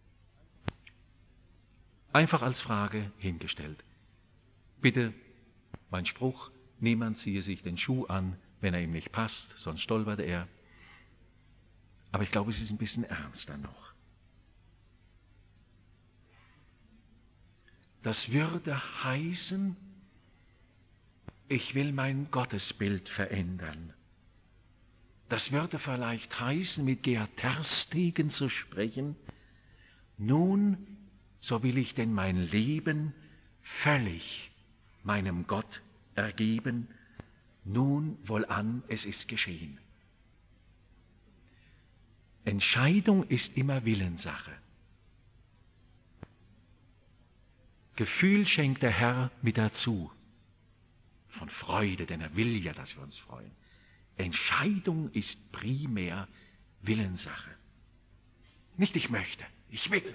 Einfach als Frage hingestellt. Bitte, mein Spruch, niemand ziehe sich den Schuh an, wenn er ihm nicht passt, sonst stolpert er. Aber ich glaube, es ist ein bisschen ernster noch. Das würde heißen, ich will mein Gottesbild verändern. Das würde vielleicht heißen, mit Gerhard Terstegen zu sprechen, nun, so will ich denn mein Leben völlig meinem Gott ergeben, nun wohlan, es ist geschehen. Entscheidung ist immer Willenssache. Gefühl schenkt der Herr mit dazu, von Freude, denn er will ja, dass wir uns freuen. Entscheidung ist primär Willenssache. Nicht ich möchte, ich will.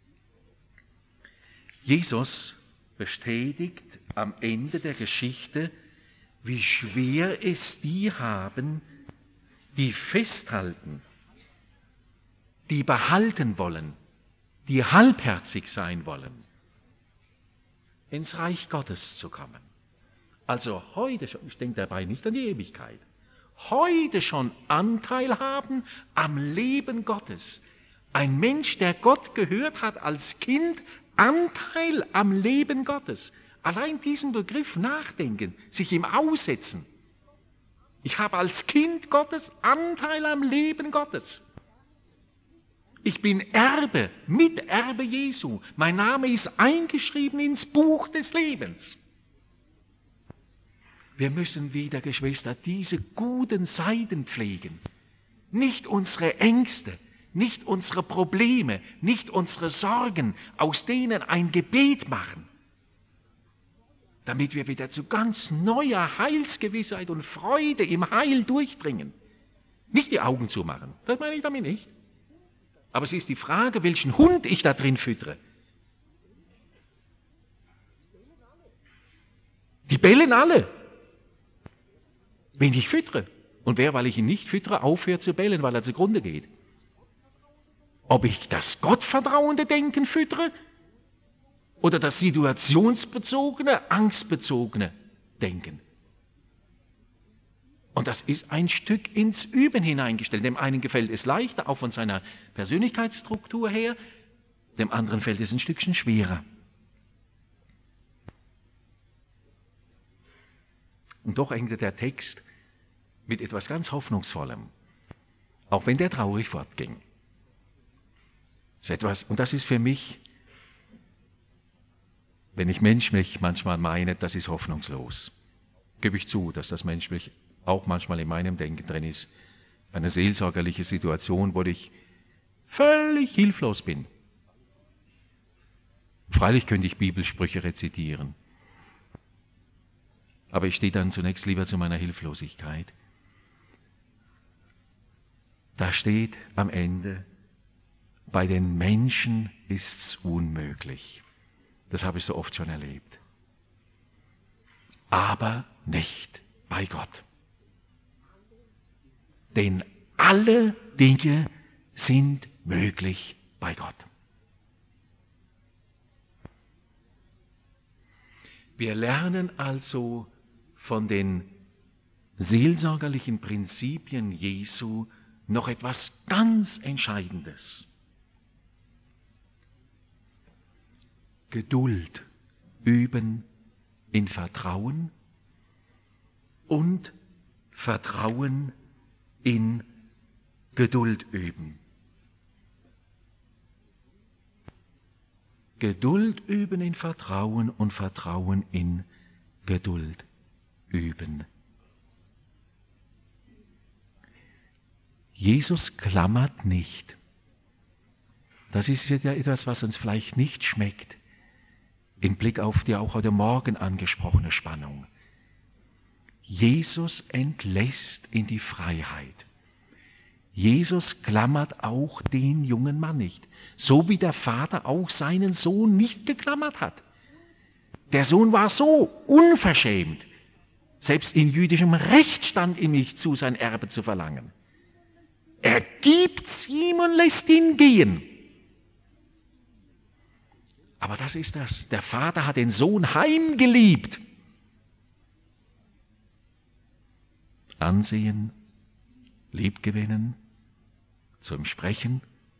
Jesus bestätigt am Ende der Geschichte, wie schwer es die haben, die festhalten, die behalten wollen, die halbherzig sein wollen, ins Reich Gottes zu kommen. Also heute schon, ich denke dabei nicht an die Ewigkeit, heute schon Anteil haben am Leben Gottes. Ein Mensch, der Gott gehört hat als Kind, Anteil am Leben Gottes. Allein diesen Begriff nachdenken, sich ihm aussetzen. Ich habe als Kind Gottes Anteil am Leben Gottes. Ich bin Erbe, Miterbe Jesu. Mein Name ist eingeschrieben ins Buch des Lebens. Wir müssen wieder, Geschwister, diese guten Seiten pflegen. Nicht unsere Ängste, nicht unsere Probleme, nicht unsere Sorgen, aus denen ein Gebet machen, damit wir wieder zu ganz neuer Heilsgewissheit und Freude im Heil durchdringen. Nicht die Augen zumachen, das meine ich damit nicht. Aber es ist die Frage, welchen Hund ich da drin füttere. Die bellen alle, wenn ich füttere. Und wer, weil ich ihn nicht füttere, aufhört zu bellen, weil er zugrunde geht. Ob ich das gottvertrauende Denken füttere oder das situationsbezogene, angstbezogene Denken. Und das ist ein Stück ins Üben hineingestellt. Dem einen gefällt es leichter, auch von seiner Persönlichkeitsstruktur her, dem anderen fällt es ein Stückchen schwerer. Und doch endete der Text mit etwas ganz Hoffnungsvollem, auch wenn der traurig fortging. Das ist etwas, und das ist für mich, wenn ich menschlich manchmal meine, das ist hoffnungslos. Gebe ich zu, dass das menschlich auch manchmal in meinem Denken drin ist. Eine seelsorgerliche Situation, wo ich völlig hilflos bin. Freilich könnte ich Bibelsprüche rezitieren. Aber ich stehe dann zunächst lieber zu meiner Hilflosigkeit. Da steht am Ende, bei den Menschen ist's unmöglich. Das habe ich so oft schon erlebt. Aber nicht bei Gott. Denn alle Dinge sind möglich bei Gott. Wir lernen also von den seelsorgerlichen Prinzipien Jesu noch etwas ganz Entscheidendes. Geduld üben in Vertrauen und Vertrauen in Geduld üben. Geduld üben in Vertrauen und Vertrauen in Geduld üben. Jesus klammert nicht. Das ist ja etwas, was uns vielleicht nicht schmeckt, im Blick auf die auch heute Morgen angesprochene Spannung. Jesus entlässt in die Freiheit. Jesus klammert auch den jungen Mann nicht, so wie der Vater auch seinen Sohn nicht geklammert hat. Der Sohn war so unverschämt, selbst in jüdischem Recht stand ihm nicht zu, sein Erbe zu verlangen. Er gibt's ihm und lässt ihn gehen. Aber das ist das. Der Vater hat den Sohn heimgeliebt. Ansehen, liebgewinnen, zum Sprechen.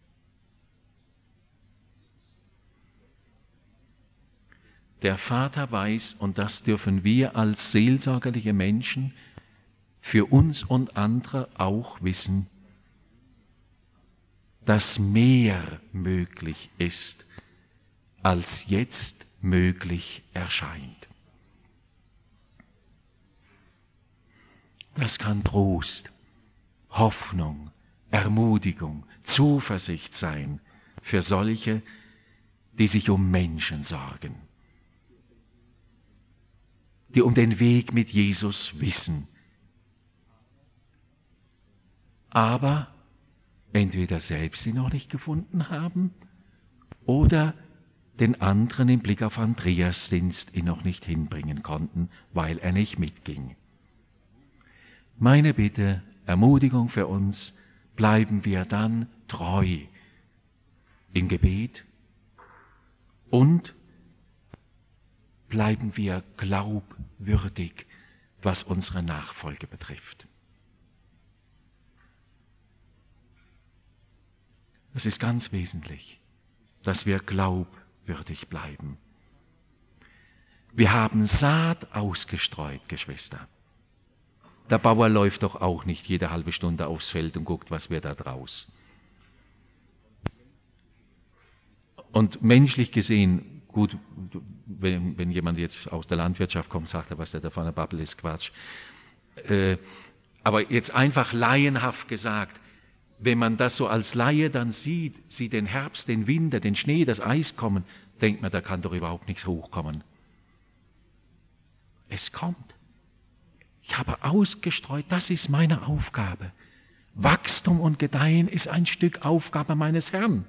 Der Vater weiß, und das dürfen wir als seelsorgerliche Menschen für uns und andere auch wissen, dass mehr möglich ist, als jetzt möglich erscheint. Das kann Trost, Hoffnung, Ermutigung, Zuversicht sein für solche, die sich um Menschen sorgen, die um den Weg mit Jesus wissen, aber entweder selbst ihn noch nicht gefunden haben oder den anderen im Blick auf Andreas Dienst ihn noch nicht hinbringen konnten, weil er nicht mitging. Meine Bitte, Ermutigung für uns, bleiben wir dann treu im Gebet und bleiben wir glaubwürdig, was unsere Nachfolge betrifft. Es ist ganz wesentlich, dass wir glaubwürdig bleiben. Wir haben Saat ausgestreut, Geschwister. Der Bauer läuft doch auch nicht jede halbe Stunde aufs Feld und guckt, was wird da draus. Und menschlich gesehen, gut, wenn, wenn jemand jetzt aus der Landwirtschaft kommt, sagt er, was der da vorne babbelt, ist Quatsch. Äh, aber jetzt einfach laienhaft gesagt, wenn man das so als Laie dann sieht, sieht den Herbst, den Winter, den Schnee, das Eis kommen, denkt man, da kann doch überhaupt nichts hochkommen. Es kommt. Ich habe ausgestreut, das ist meine Aufgabe. Wachstum und Gedeihen ist ein Stück Aufgabe meines Herrn.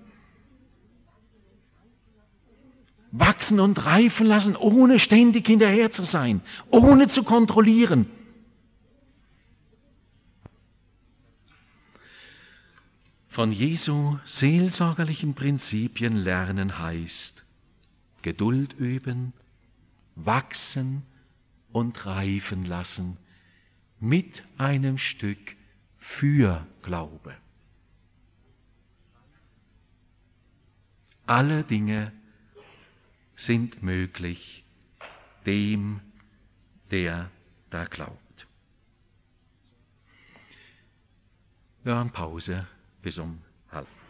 Wachsen und reifen lassen, ohne ständig hinterher zu sein, ohne zu kontrollieren. Von Jesu seelsorgerlichen Prinzipien lernen heißt Geduld üben, wachsen und reifen lassen mit einem Stück Fürglaube. Alle Dinge sind möglich dem, der da glaubt. Wir haben Pause bis um halb.